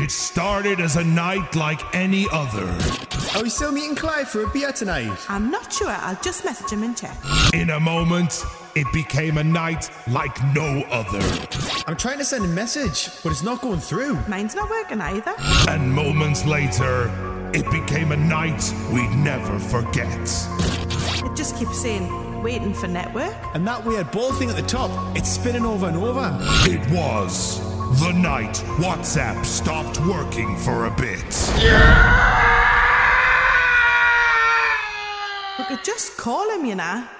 It started as a night like any other. Are we still meeting Clive for a beer tonight? I'm not sure. I'll just message him and check. In a moment, it became a night like no other. I'm trying to send a message, but it's not going through. Mine's not working either. And moments later, it became a night we'd never forget. It just keeps saying, waiting for network. And that weird ball thing at the top, it's spinning over and over. It was the night WhatsApp stopped working for a bit. We could just call him, you know.